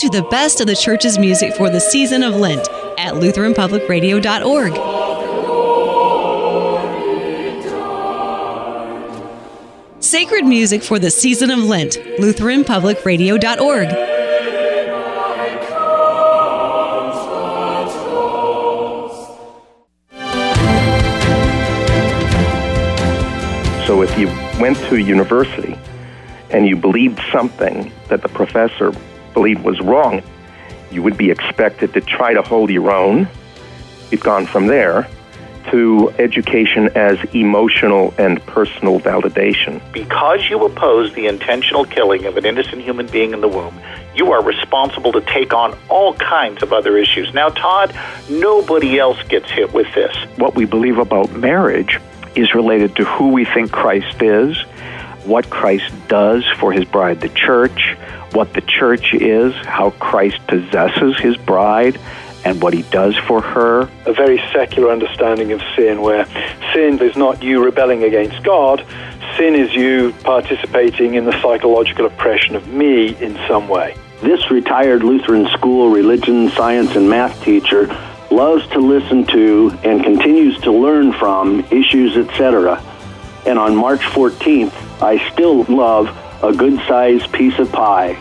you the best of the church's music for the season of Lent at LutheranPublicRadio.org. Sacred music for the season of Lent, LutheranPublicRadio.org. So if you went to university and you believed something that the professor believed was wrong, you would be expected to try to hold your own. We've gone from there to education as emotional and personal validation. Because you oppose the intentional killing of an innocent human being in the womb, you are responsible to take on all kinds of other issues. Now, Todd, nobody else gets hit with this. What we believe about marriage is related to who we think Christ is, what Christ does for his bride, the church, what the church is, how Christ possesses his bride, and what he does for her. A very secular understanding of sin, where sin is not you rebelling against God, sin is you participating in the psychological oppression of me in some way. This retired Lutheran school religion, science, and math teacher loves to listen to and continues to learn from issues, etc. And on March 14th, I still love a good-sized piece of pie.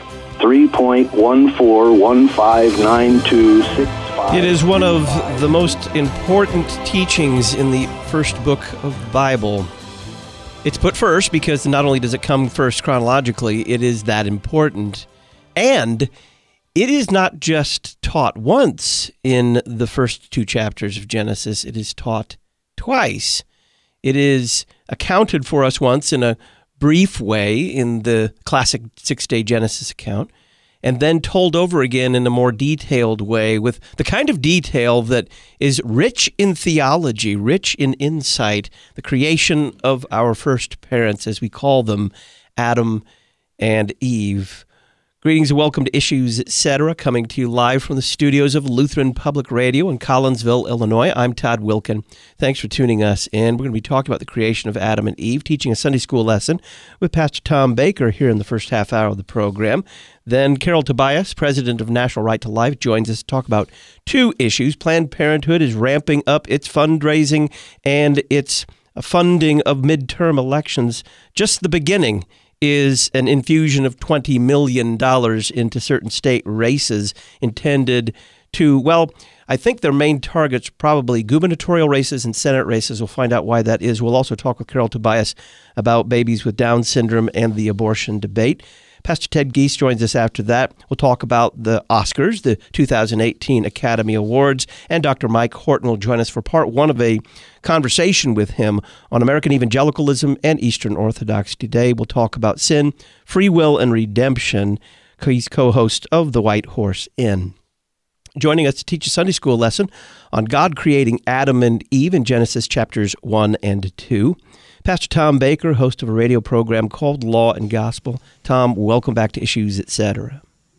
3.14159265. It is one of the most important teachings in the first book of the Bible. It's put first because not only does it come first chronologically, it is that important. And it is not just taught once in the first two chapters of Genesis. It is taught twice. It is accounted for us once in a brief way in the classic six-day Genesis account, and then told over again in a more detailed way with the kind of detail that is rich in theology, rich in insight, the creation of our first parents, as we call them, Adam and Eve. Greetings and welcome to Issues, Etc., coming to you live from the studios of Lutheran Public Radio in Collinsville, Illinois. I'm Todd Wilken. Thanks for tuning us in. We're going to be talking about the creation of Adam and Eve, teaching a Sunday school lesson with Pastor Tom Baker here in the first half hour of the program. Then Carol Tobias, president of National Right to Life, joins us to talk about two issues. Planned Parenthood is ramping up its fundraising and its funding of midterm elections. Just the beginning is an infusion of $20 million into certain state races intended to, well, I think their main targets probably gubernatorial races and Senate races. We'll find out why that is. We'll also talk with Carol Tobias about babies with Down syndrome and the abortion debate. Pastor Ted Giese joins us after that. We'll talk about the Oscars, the 2018 Academy Awards, and Dr. Mike Horton will join us for part one of a conversation with him on American evangelicalism and Eastern Orthodoxy today. We'll talk about sin, free will, and redemption. He's co-host of The White Horse Inn. Joining us to teach a Sunday school lesson on God creating Adam and Eve in Genesis chapters 1 and 2. Pastor Tom Baker, host of a radio program called Law and Gospel. Tom, welcome back to Issues, Etc.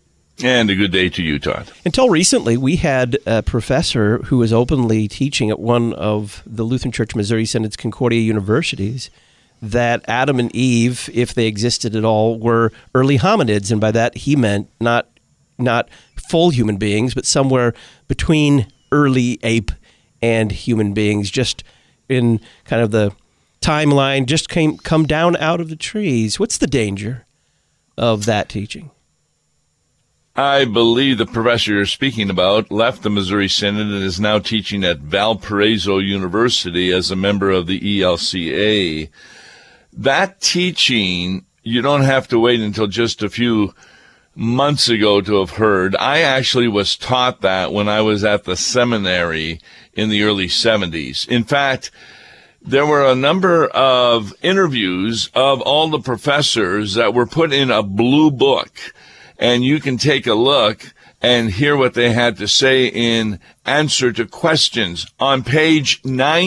And a good day to you, Todd. Until recently, we had a professor who was openly teaching at one of the Lutheran Church Missouri Synod's Concordia universities that Adam and Eve, if they existed at all, were early hominids. And by that, he meant not full human beings, but somewhere between early ape and human beings, just in kind of the timeline, just come down out of the trees. What's the danger of that teaching? I believe the professor you're speaking about left the Missouri Synod and is now teaching at Valparaiso University as a member of the ELCA. That teaching, you don't have to wait until just a few months ago to have heard. I actually was taught that when I was at the seminary in the early 70s. In fact, there were a number of interviews of all the professors that were put in a blue book, and you can take a look and hear what they had to say in answer to questions. On page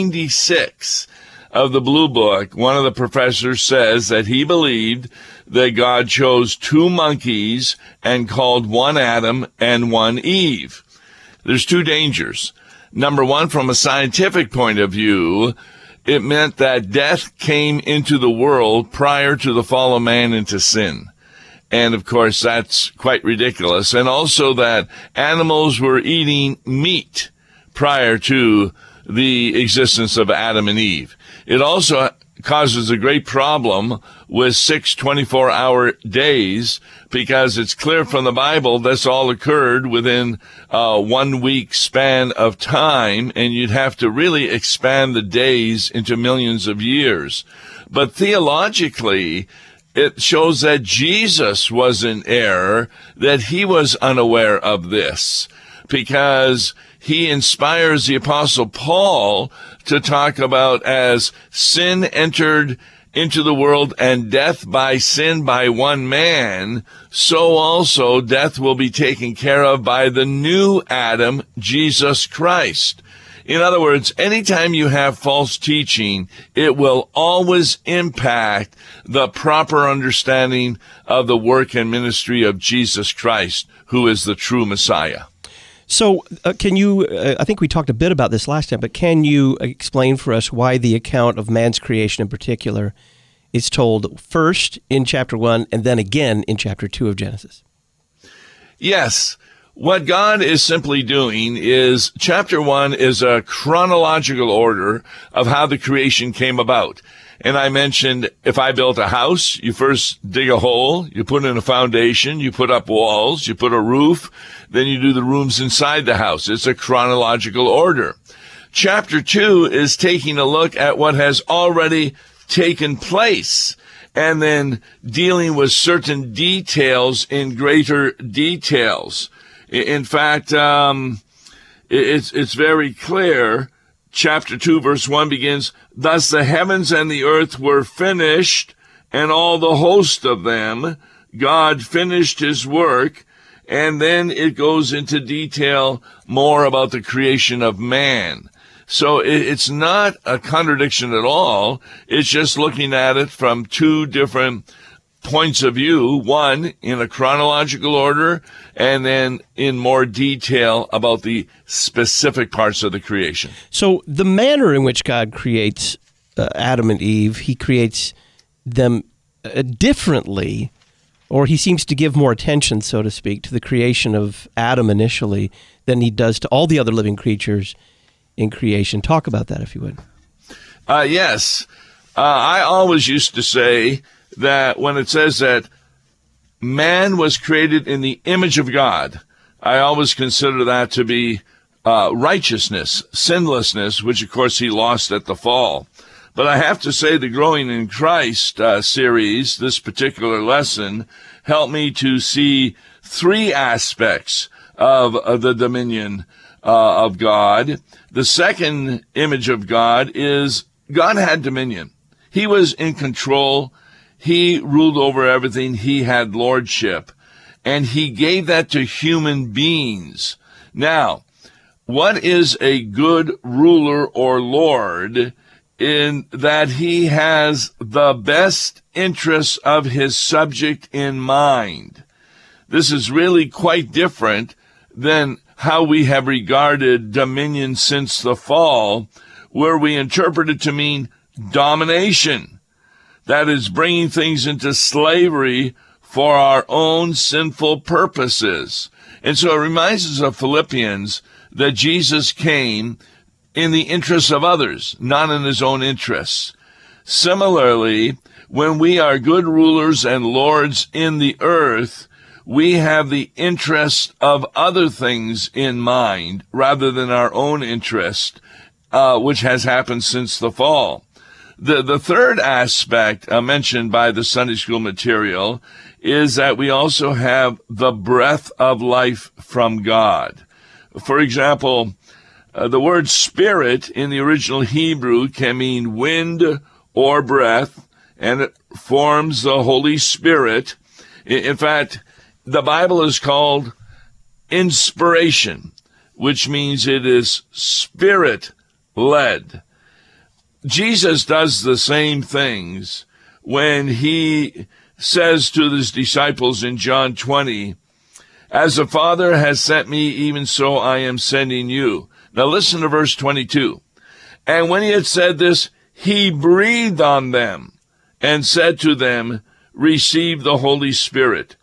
96 of the blue book, one of the professors says that he believed that God chose two monkeys and called one Adam and one Eve. There's two dangers. Number one, from a scientific point of view, it meant that death came into the world prior to the fall of man into sin. And of course, that's quite ridiculous. And also that animals were eating meat prior to the existence of Adam and Eve. It also causes a great problem with 6 24-hour days, because it's clear from the Bible this all occurred within a 1 week span of time, and you'd have to really expand the days into millions of years. But theologically, it shows that Jesus was in error, that he was unaware of this, because he inspires the Apostle Paul to talk about as sin entered into the world and death by sin by one man, so also death will be taken care of by the new Adam, Jesus Christ. In other words, anytime you have false teaching, it will always impact the proper understanding of the work and ministry of Jesus Christ, who is the true Messiah. So can you, I think we talked a bit about this last time, but can you explain for us why the account of man's creation in particular is told first in chapter 1 and then again in chapter 2 of Genesis? Yes. What God is simply doing is chapter 1 is a chronological order of how the creation came about. And I mentioned if I built a house, you first dig a hole, you put in a foundation, you put up walls, you put a roof, then you do the rooms inside the house. It's a chronological order. Chapter 2 is taking a look at what has already taken place and then dealing with certain details in greater details. In fact, it's very clear. Chapter 2, verse 1 begins, "Thus the heavens and the earth were finished, and all the host of them." God finished his work, and then it goes into detail more about the creation of man. So it's not a contradiction at all. It's just looking at it from two different points of view, one in a chronological order, and then in more detail about the specific parts of the creation. So the manner in which God creates Adam and Eve, he creates them differently, or he seems to give more attention, so to speak, to the creation of Adam initially than he does to all the other living creatures in creation. Talk about that, if you would. Yes. I always used to say that when it says that man was created in the image of God, I always consider that to be righteousness, sinlessness, which of course he lost at the fall. But I have to say the Growing in Christ series, this particular lesson, helped me to see three aspects of the dominion of God. The second image of God is God had dominion. He was in control. He ruled over everything. He had lordship. And he gave that to human beings. Now, what is a good ruler or lord? In that he has the best interests of his subject in mind. This is really quite different than how we have regarded dominion since the fall, where we interpret it to mean domination. That is bringing things into slavery for our own sinful purposes. And so it reminds us of Philippians that Jesus came in the interests of others, not in his own interests. Similarly, when we are good rulers and lords in the earth, we have the interest of other things in mind rather than our own interest, which has happened since the fall. The third aspect mentioned by the Sunday school material is that we also have the breath of life from God. For example, the word spirit in the original Hebrew can mean wind or breath, and it forms the Holy Spirit. In fact, the Bible is called inspiration, which means it is spirit-led. Jesus does the same things when he says to his disciples in John 20, "As the Father has sent me, even so I am sending you." Now listen to verse 22. "And when he had said this, he breathed on them and said to them, 'Receive the Holy Spirit.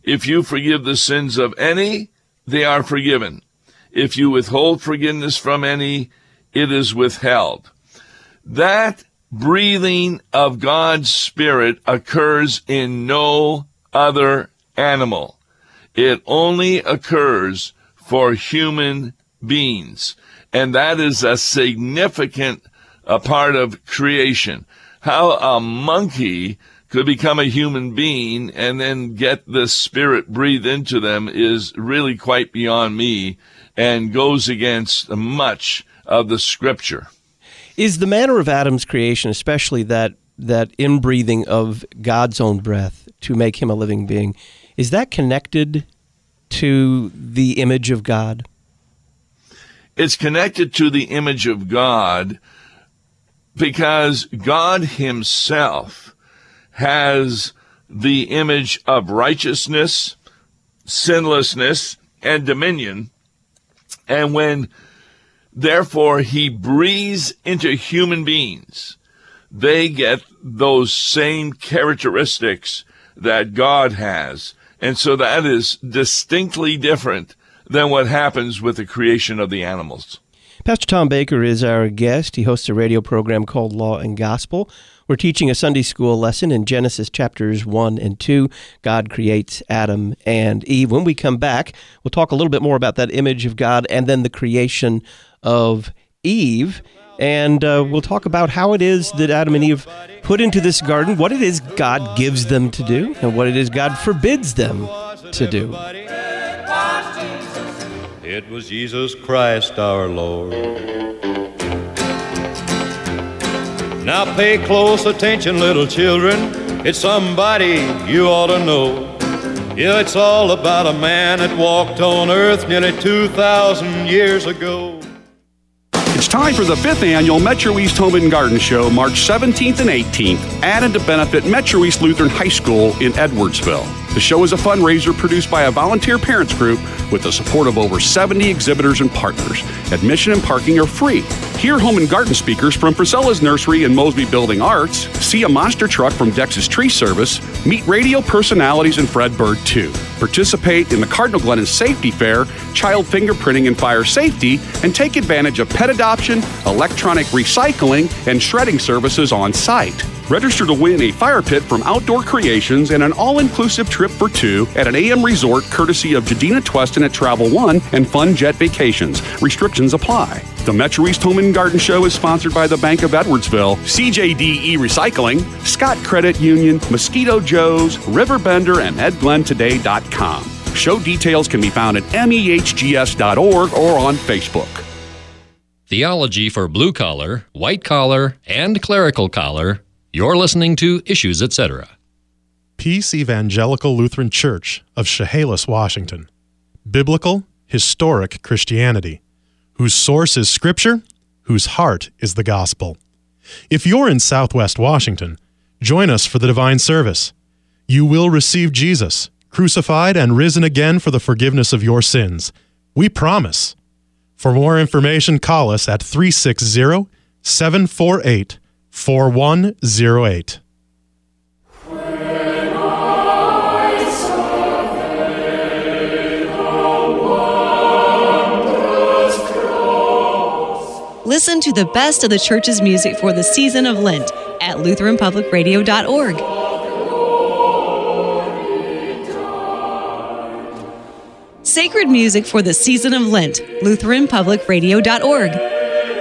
If you forgive the sins of any, they are forgiven. If you withhold forgiveness from any, it is withheld. That breathing of God's Spirit occurs in no other animal. It only occurs for human beings. And that is a significant part of creation. How a monkey could become a human being and then get the Spirit breathed into them is really quite beyond me and goes against much of the Scripture. Is the manner of Adam's creation, especially that inbreathing of God's own breath to make him a living being, is that connected to the image of God? It's connected to the image of God because God himself has the image of righteousness, sinlessness, and dominion. And when, therefore, he breathes into human beings, they get those same characteristics that God has. And so that is distinctly different than what happens with the creation of the animals. Pastor Tom Baker is our guest. He hosts a radio program called Law and Gospel. We're teaching a Sunday school lesson in Genesis chapters 1 and 2. God creates Adam and Eve. When we come back, we'll talk a little bit more about that image of God and then the creation of Eve. And we'll talk about how it is that Adam and Eve put into this garden, what it is God gives them to do, and what it is God forbids them to do. It was Jesus Christ our Lord. Now pay close attention, little children. It's somebody you ought to know. Yeah, it's all about a man that walked on earth nearly 2,000 years ago. It's time for the 5th annual Metro East Home and Garden Show, March 17th and 18th, added to benefit Metro East Lutheran High School in Edwardsville. The show is a fundraiser produced by a volunteer parents group with the support of over 70 exhibitors and partners. Admission and parking are free. Hear home and garden speakers from Priscilla's Nursery and Mosby Building Arts, see a monster truck from Dex's Tree Service, meet radio personalities and Fred Bird too. Participate in the Cardinal Glennon Safety Fair, child fingerprinting and fire safety, and take advantage of pet adoption, electronic recycling, and shredding services on site. Register to win a fire pit from Outdoor Creations and an all-inclusive trip for two at an AM resort courtesy of Jadina Tweston at Travel One and Fun Jet Vacations. Restrictions apply. The Metro East Home and Garden Show is sponsored by the Bank of Edwardsville, CJDE Recycling, Scott Credit Union, Mosquito Joe's, Riverbender, and EdGlennToday.com. Show details can be found at mehgs.org or on Facebook. Theology for blue collar, white collar, and clerical collar. You're listening to Issues, Etc. Peace Evangelical Lutheran Church of Chehalis, Washington. Biblical, historic Christianity, whose source is Scripture, whose heart is the gospel. If you're in Southwest Washington, join us for the divine service. You will receive Jesus, crucified and risen again for the forgiveness of your sins. We promise. For more information, call us at 360-748-4108. Listen to the best of the church's music for the season of Lent at LutheranPublicRadio.org. Sacred music for the season of Lent, LutheranPublicRadio.org.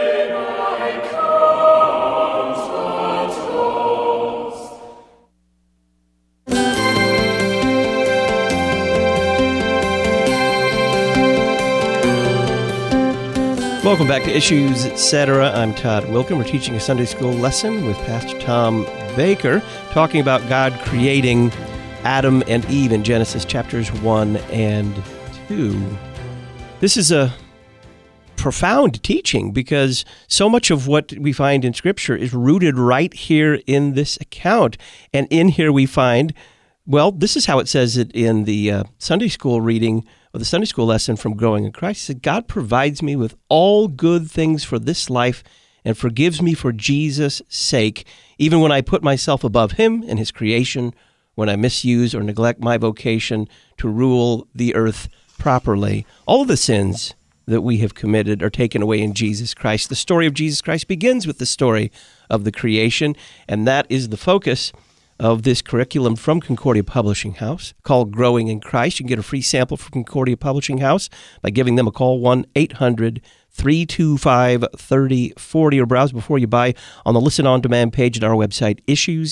Welcome back to Issues, Etc. I'm Todd Wilkin. We're teaching a Sunday school lesson with Pastor Tom Baker, talking about God creating Adam and Eve in Genesis chapters 1 and 2. This is a profound teaching because so much of what we find in Scripture is rooted right here in this account. And in here we find, well, this is how it says it in the Sunday school reading of the Sunday school lesson from Growing in Christ. It said, God provides me with all good things for this life and forgives me for Jesus' sake, even when I put myself above him and his creation when I misuse or neglect my vocation to rule the earth properly. All of the sins that we have committed are taken away in Jesus Christ. The story of Jesus Christ begins with the story of the creation, and that is the focus of this curriculum from Concordia Publishing House called Growing in Christ. You can get a free sample from Concordia Publishing House by giving them a call, 1-800-325-3040, or browse before you buy on the Listen On Demand page at our website,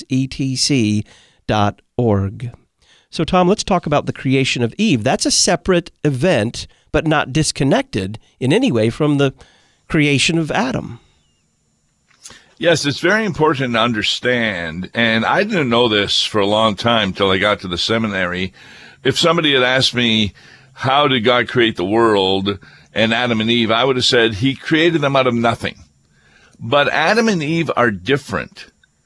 issuesetc.org. So, Tom, let's talk about the creation of Eve. That's a separate event, but not disconnected in any way from the creation of Adam. Yes, it's very important to understand, and I didn't know this for a long time till I got to the seminary. If somebody had asked me, how did God create the world and Adam and Eve, I would have said he created them out of nothing. But Adam and Eve are different.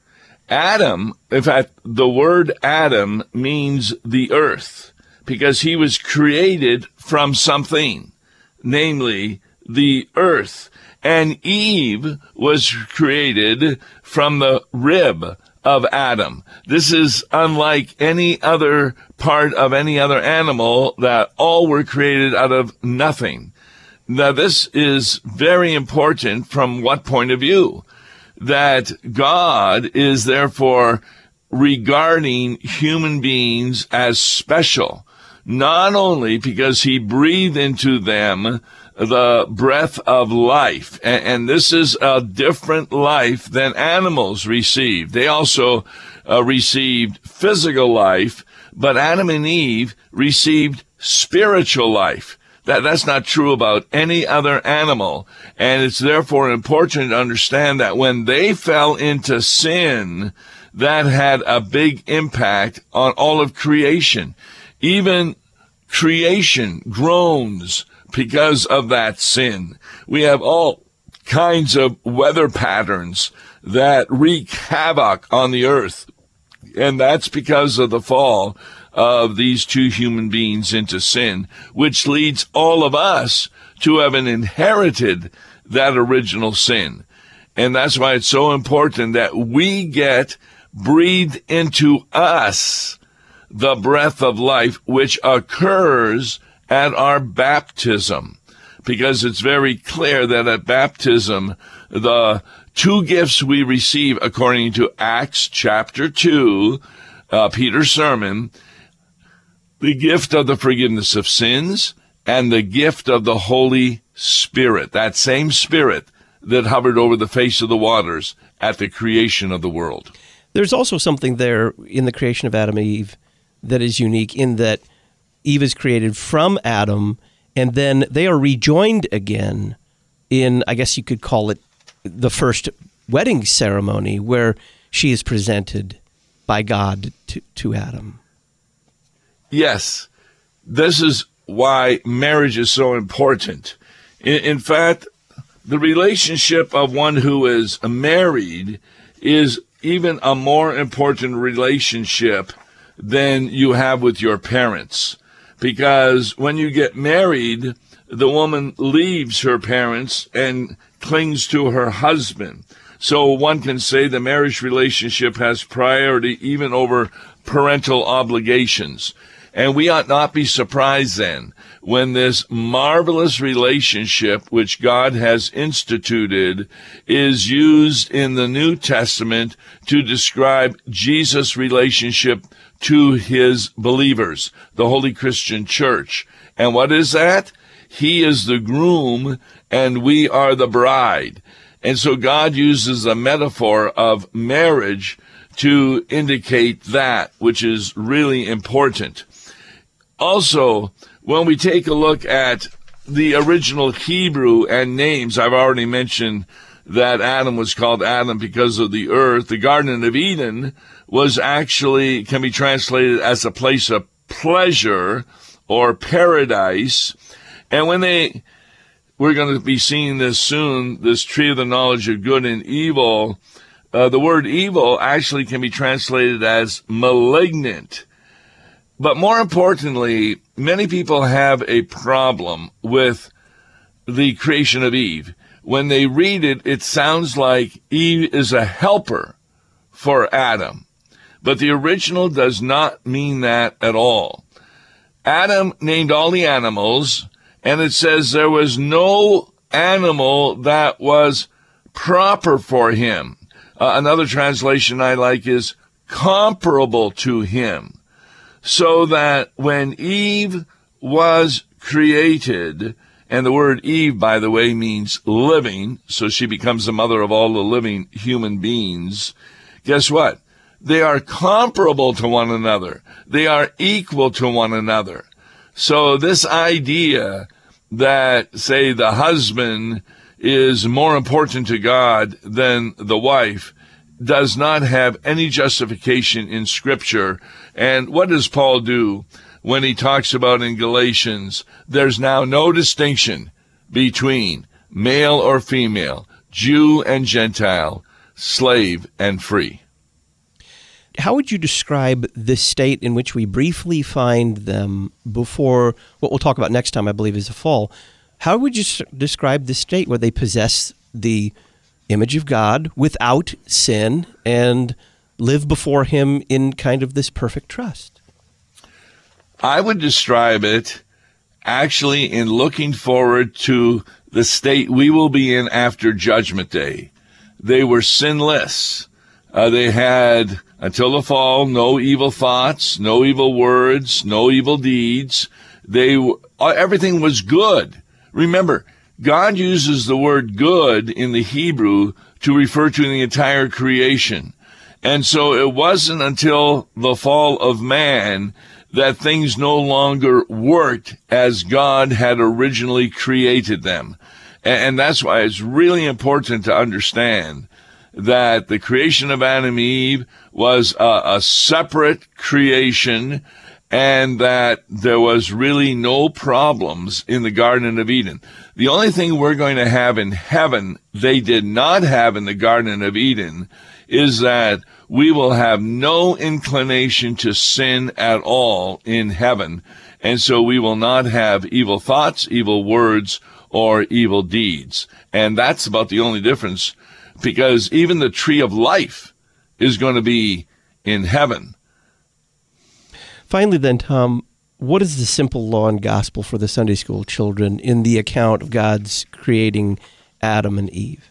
Adam, in fact, the word Adam means the earth, because he was created from something, namely the earth. And Eve was created from the rib of Adam. This is unlike any other part of any other animal, that all were created out of nothing. Now, this is very important from what point of view? That God is therefore regarding human beings as special, not only because he breathed into them the breath of life, and this is a different life than animals received. They also received physical life, but Adam and Eve received spiritual life. That's not true about any other animal, and it's therefore important to understand that when they fell into sin, that had a big impact on all of creation. Even creation groans because of that sin. We have all kinds of weather patterns that wreak havoc on the earth, and that's because of the fall of these two human beings into sin, which leads all of us to having inherited that original sin. And that's why it's so important that we get breathed into us the breath of life, which occurs at our baptism, because it's very clear that at baptism, the two gifts we receive, according to Acts chapter 2, Peter's sermon, the gift of the forgiveness of sins and the gift of the Holy Spirit, that same Spirit that hovered over the face of the waters at the creation of the world. There's also something there in the creation of Adam and Eve that is unique, in that Eve is created from Adam, and then they are rejoined again in, I guess you could call it, the first wedding ceremony, where she is presented by God to Adam. Yes, this is why marriage is so important. In fact, the relationship of one who is married is even a more important relationship than you have with your parents. Because when you get married, the woman leaves her parents and clings to her husband. So one can say the marriage relationship has priority even over parental obligations. And we ought not be surprised then when this marvelous relationship which God has instituted is used in the New Testament to describe Jesus' relationship to his believers, the Holy Christian Church. And what is that? He is the groom and we are the bride. And so God uses the metaphor of marriage to indicate that, which is really important. Also, when we take a look at the original Hebrew and names, I've already mentioned that Adam was called Adam because of the earth. The Garden of Eden was actually, can be translated as a place of pleasure or paradise. And when we're going to be seeing this soon, this tree of the knowledge of good and evil, the word evil actually can be translated as malignant. But more importantly, many people have a problem with the creation of Eve. When they read it, it sounds like Eve is a helper for Adam. But the original does not mean that at all. Adam named all the animals, and it says there was no animal that was proper for him. Another translation I like is comparable to him. So that when Eve was created, and the word Eve, by the way, means living, so she becomes the mother of all the living human beings, guess what? They are comparable to one another. They are equal to one another. So this idea that, say, the husband is more important to God than the wife does not have any justification in Scripture. And what does Paul do when he talks about in Galatians, there's now no distinction between male or female, Jew and Gentile, slave and free? How would you describe the state in which we briefly find them before what we'll talk about next time, I believe, is the fall? How would you describe the state where they possess the image of God without sin and live before him in kind of this perfect trust? I would describe it actually in looking forward to the state we will be in after Judgment Day. They were sinless. They had, until the fall, no evil thoughts, no evil words, no evil deeds. Everything was good. Remember, God uses the word good in the Hebrew to refer to the entire creation. And so it wasn't until the fall of man that things no longer worked as God had originally created them. And that's why it's really important to understand that the creation of Adam and Eve was a separate creation, and that there was really no problems in the Garden of Eden. The only thing we're going to have in heaven they did not have in the Garden of Eden is that we will have no inclination to sin at all in heaven. And so we will not have evil thoughts, evil words, or evil deeds. And that's about the only difference, because even the tree of life is going to be in heaven. Finally then, Tom, what is the simple law and gospel for the Sunday school children in the account of God's creating Adam and Eve?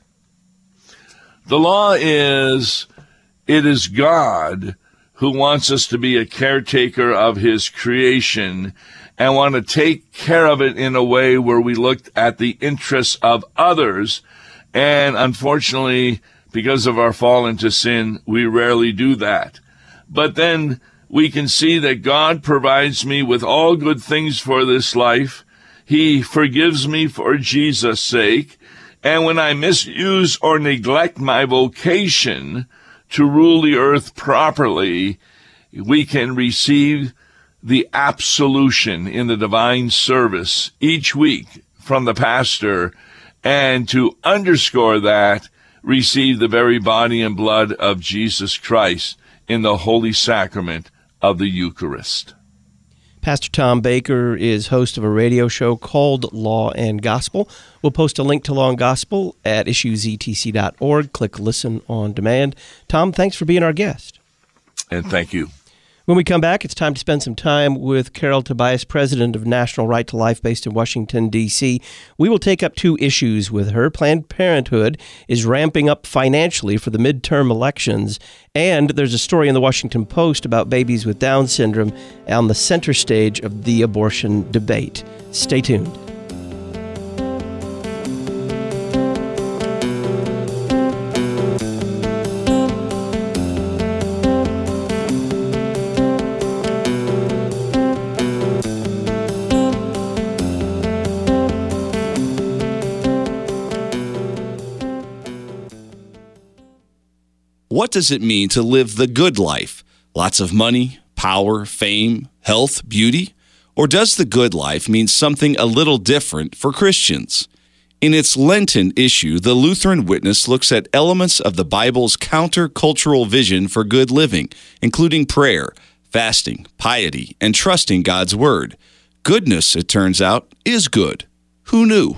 The law is, it is God who wants us to be a caretaker of his creation and want to take care of it in a way where we look at the interests of others. And unfortunately, because of our fall into sin, we rarely do that. But then we can see that God provides me with all good things for this life. He forgives me for Jesus' sake. And when I misuse or neglect my vocation to rule the earth properly, we can receive the absolution in the divine service each week from the pastor, and to underscore that, receive the very body and blood of Jesus Christ in the holy sacrament of the Eucharist. Pastor Tom Baker is host of a radio show called Law and Gospel. We'll post a link to Law and Gospel at issuesetc.org. Click Listen on Demand. Tom, thanks for being our guest. And thank you. When we come back, it's time to spend some time with Carol Tobias, president of National Right to Life based in Washington, D.C. We will take up two issues with her. Planned Parenthood is ramping up financially for the midterm elections, and there's a story in the Washington Post about babies with Down syndrome on the center stage of the abortion debate. Stay tuned. What does it mean to live the good life? Lots of money, power, fame, health, beauty? Or does the good life mean something a little different for Christians? In its Lenten issue, the Lutheran Witness looks at elements of the Bible's counter-cultural vision for good living, including prayer, fasting, piety, and trusting God's Word. Goodness, it turns out, is good. Who knew?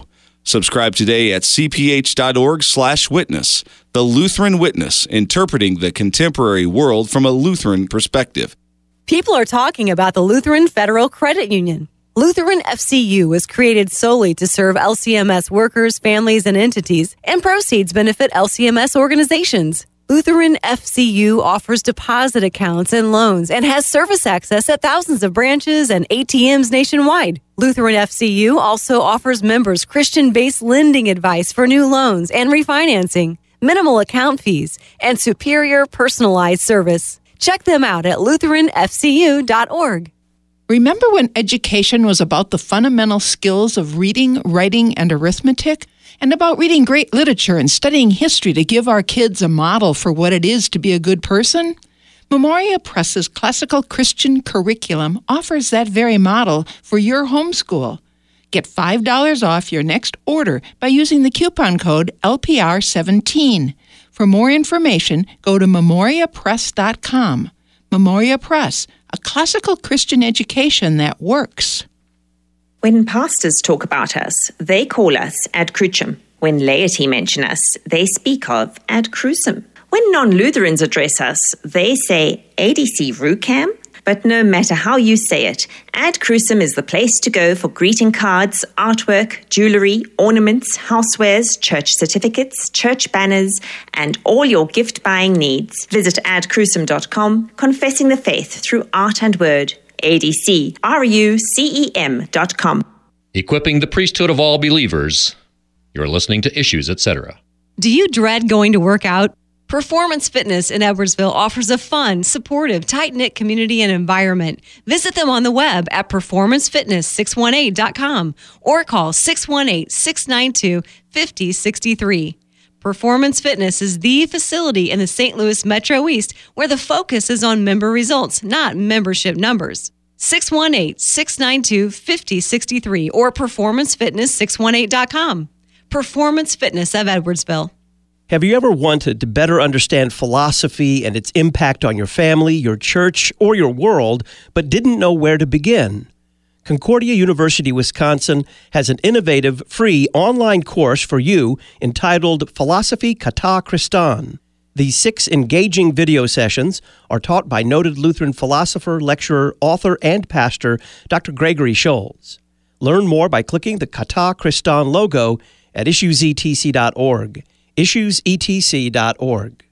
Subscribe today at cph.org/witness. The Lutheran Witness, interpreting the contemporary world from a Lutheran perspective. People are talking about the Lutheran Federal Credit Union. Lutheran FCU was created solely to serve LCMS workers, families, and entities, and proceeds benefit LCMS organizations. Lutheran FCU offers deposit accounts and loans and has service access at thousands of branches and ATMs nationwide. Lutheran FCU also offers members Christian-based lending advice for new loans and refinancing, minimal account fees, and superior personalized service. Check them out at lutheranfcu.org. Remember when education was about the fundamental skills of reading, writing, and arithmetic? And about reading great literature and studying history to give our kids a model for what it is to be a good person? Memoria Press's classical Christian curriculum offers that very model for your homeschool. Get $5 off your next order by using the coupon code LPR17. For more information, go to memoriapress.com. Memoria Press, a classical Christian education that works. When pastors talk about us, they call us ad crucem. When laity mention us, they speak of ad crucem. When non-Lutherans address us, they say ADC Rucam. But no matter how you say it, ad crucem is the place to go for greeting cards, artwork, jewelry, ornaments, housewares, church certificates, church banners, and all your gift-buying needs. Visit adcrucem.com, confessing the faith through art and word. ADCRUCEM.com. Equipping the priesthood of all believers. You're listening to Issues, Etc. Do you dread going to work out? Performance Fitness in Edwardsville offers a fun, supportive, tight-knit community and environment. Visit them on the web at performancefitness618.com or call 618-692-5063. Performance Fitness is the facility in the St. Louis Metro East where the focus is on member results, not membership numbers. 618-692-5063 or performancefitness618.com. Performance Fitness of Edwardsville. Have you ever wanted to better understand philosophy and its impact on your family, your church, or your world, but didn't know where to begin? Concordia University, Wisconsin has an innovative, free online course for you entitled Philosophy Kata Christan. These 6 engaging video sessions are taught by noted Lutheran philosopher, lecturer, author, and pastor Dr. Gregory Scholz. Learn more by clicking the Kata Christan logo at issuesetc.org. issuesetc.org.